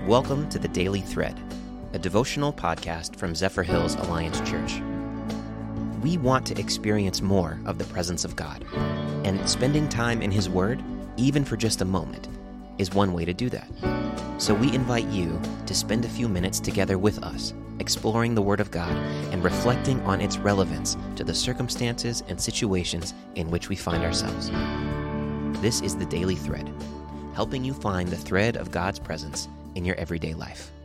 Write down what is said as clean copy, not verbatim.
Welcome to the Daily Thread, a devotional podcast from Zephyr Hills Alliance Church. We want to experience more of the presence of God, and spending time in His Word, even for just a moment, is one way to do that. So we invite you to spend a few minutes together with us, exploring the Word of God and reflecting on its relevance to the circumstances and situations in which we find ourselves. This is the Daily Thread, helping you find the thread of God's presence in your everyday life.